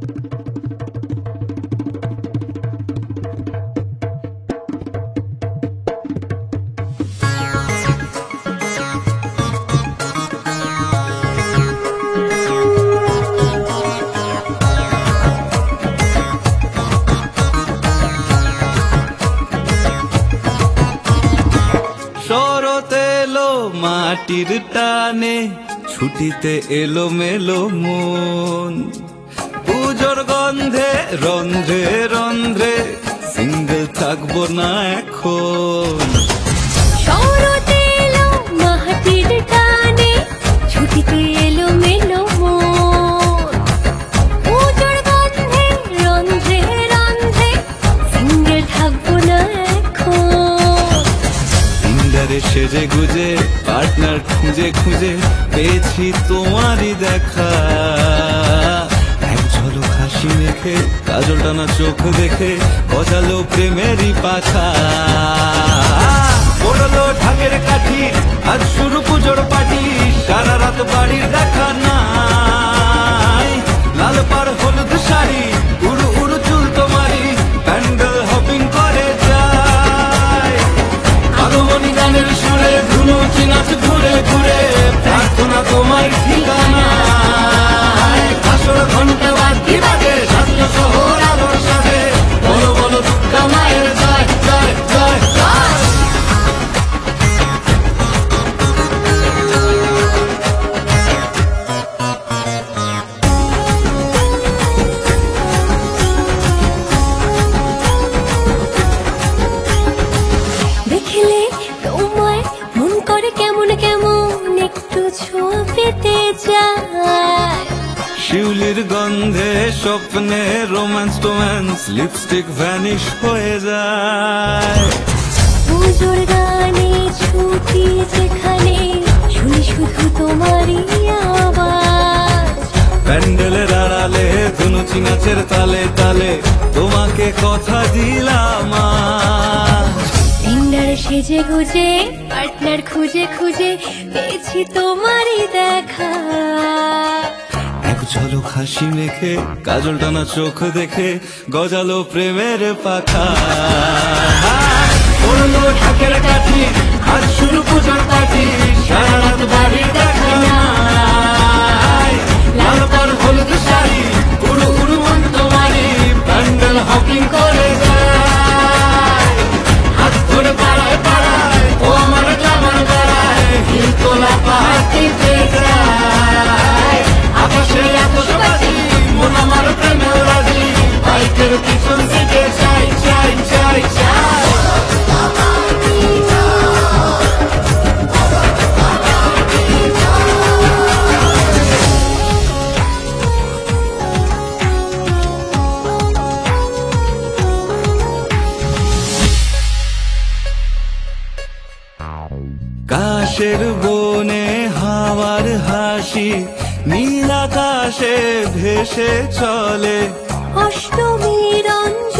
শরৎ এলো মাটির টানে, ছুটিতে এলো মেলো মন, পুজোর গন্ধে রন্ধ্রে রন্ধ্রে সিঙ্গেল থাকবো না এখন। শরৎ এলো মাটির টানে, ছুটিতে এলো মেলো মন, পুজোর গন্ধে রন্ধ্রে রন্ধ্রে সিঙ্গেল থাকবো না এখন। ইন্দারে সেজে গুজে পার্টনার খুঁজে খুঁজে পেয়েছি তোমারই দেখা, এক ঝলক হাসি মেখে কাজল টানা চোখ দেখে গজালো প্রেমেরই পাখা। পড়লো ঢাকের কাঠি, আজ শুরু পুজোর পাটি, সারা রাত বাড়ির দেখা নাই, লাল পাড় হলুদ শাড়ি, উড়ু উড়ু চুল তোমারি, প্যান্ডেল হপিং করে যায়। আগমনী গানের সুরে ধুনুচি নাচ ঘুরে ঘুরে, প্রার্থনা তোমার ঠিকানায়, আসর ঘন্টা বাদ্যি বাজে, সাজলো শহর আলোর সাথে, বলো বলো দুর্গা মায়ের জয় জয় জয় জয়। দেখলে তোমায় মন করে কেমন কেমন, একটু ছোঁয়া পেতে যায়। শিউলির গন্ধে স্বপ্নে রোম্যান্স টোম্যান্স, লিপস্টিক ভ্যানিশ হয়ে যায়। পুজোর গানে ছুটি যেখানে, শুনি শুধু তোমারই আওয়াজ। প্যান্ডেলের আড়ালে ধুনুচি নাচের তালে তালে, তোমাকে কথা দিলাম আজ। সিঙ্গার সেজে গুজে পার্টনার খুঁজে খুঁজে পেয়েছি তোমারই দেখা। এক ঝলক হাসি মেখে কাজল টানা চোখ দেখে গজালো প্রেমের পাখা। পড়লো ঢাকের কাঠি, আজ শুরু পুজোর পাটি, সারা রাত বাড়ির দেখা নাই, লাল পাড় হলুদ শাড়ি, উড়ু উড়ু মন তোমারি, প্যান্ডেল হকিং করে যায়। হাত ধরে পাড়ায় পাড়ায়, ও আমার গ্লামার বেড়ায়, হিল তোলা পাহাড় দিতে যায়। আকাশে আকাশবাসী, মন আমার প্রেমেও রাজি, বাইকের পিছন সিটে চাই চাই চাই চাই। কাশের বনে হাওয়ার হাসি, নীল আকাশে ভেসে চলে, অষ্টমীর